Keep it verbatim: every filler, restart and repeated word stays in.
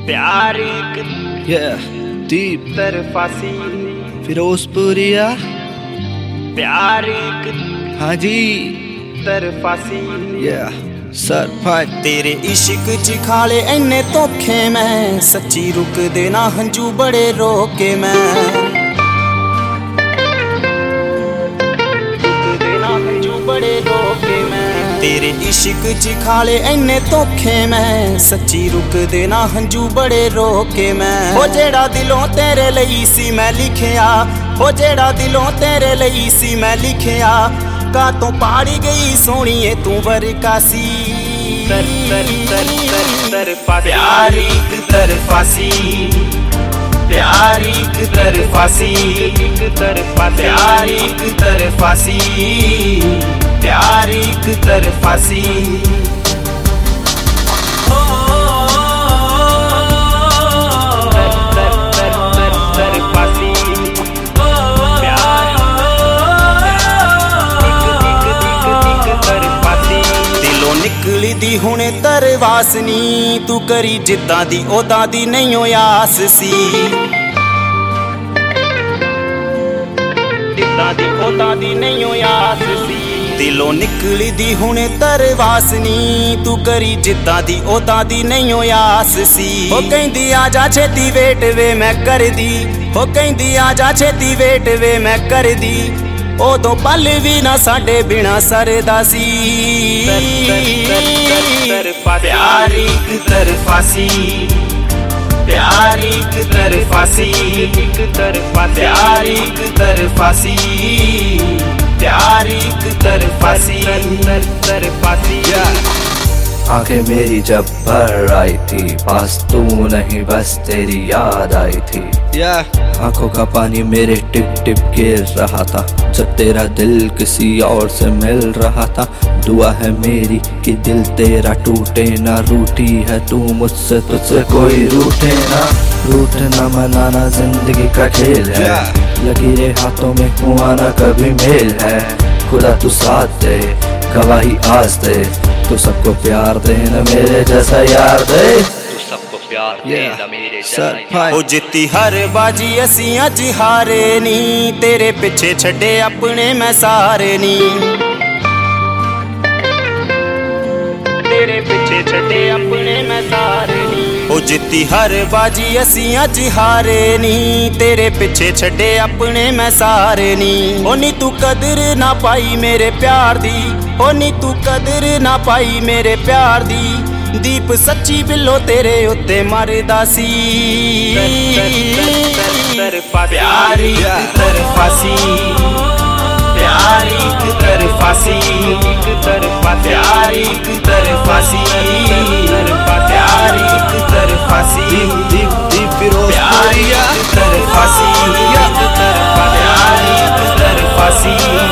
प्यार एक Yeah, deep तरफासी, फिरोजपुरिया। प्यार एक हाँ जी, तरफासी। yeah, certified। तेरे इश्क च खाले इन्ने धोखे मैं, सच्ची रुक देना हंजू बड़े रोके मैं, रुक देना हंजू बड़े रोके मैं। तेरे इश्क च खाले इन्ने धोखे मैं, सच्ची रुक देना हंजू बड़े रोके मैं। हो जेड़ा दिलों तेरे लई सी मैं लिखिया, हो जेड़ा दिलों तेरे लई सी मैं लिखिया, का तो पाड़ी गई सोहणीए तू वरकासी। तर तर तर तर तरफासी, प्यार एक तरफासी, प्यार एक तरफासी, एक तरफासी, प्यार एक तरफासी, प्यार एक तरफासी। निकली दी हुणे तरवासनी, तू करी जिद्दां दी ओदां दी नहीं हो आस सी, जिद्दां दी ओदां दी नहीं हो आस सी। दिलों निकली दी हुणे तरवासनी, तू करी जिद्दां दी ओदां दी नहीं हो आस सी। हो कहंदी आजा छेती वेट वे मैं कर दी, हो कहंदी आजा छेती वेट वे मैं कर दी, ओदों पल भी ना साडे बिना सरदा सी। प्यार एक तरफासी, प्यार एक तरफासी, एक तरफासी, प्यार एक तरफासी, प्यार एक तरफासी, तरफासी। आंखें मेरी जब भर आई थी, पास तू नहीं बस तेरी याद आई थी। yeah. आंखों का पानी मेरे टिप टिप गिर रहा था, जब तेरा दिल किसी और से मिल रहा था। दुआ है मेरी कि दिल तेरा टूटे ना, रूठी है तू मुझसे, तुझसे कोई रूठे ना। रूठना मनाना जिंदगी का खेल है, yeah. लकीरें हाथों में हुआ ना कभी मेल है। खुदा तू साथ दे, गवाही आज दे, तू सबको प्यार देना मेरे जैसा यार दे, तू सबको प्यार देना मेरे जैसा यार। ओ जित्ती हर बाजी असी अज हारे नी, तेरे पिछे छड़े अपने मैं सारे नी, तेरे पीछे छड़े अपने मैं सारे नी। ओ जित्ती हर बाजी असी अज हारे नी, तेरे पिछे छड़े अपने मैं सारे नी। ओ नी तू कदर ना पाई मेरे प्यार दी, ओ नी तू कदर ना पाई मेरे प्यार दी, दीप सच्ची बिल्लो तेरे उत्ते मरदा सी। प्यार एक तरफासी, प्यार एक तरफासी, एक तरफासी, प्यार एक तरफासी, प्यार एक तरफासी, दीप दीप प्यार एक तरफासी, प्यार एक तरफासी।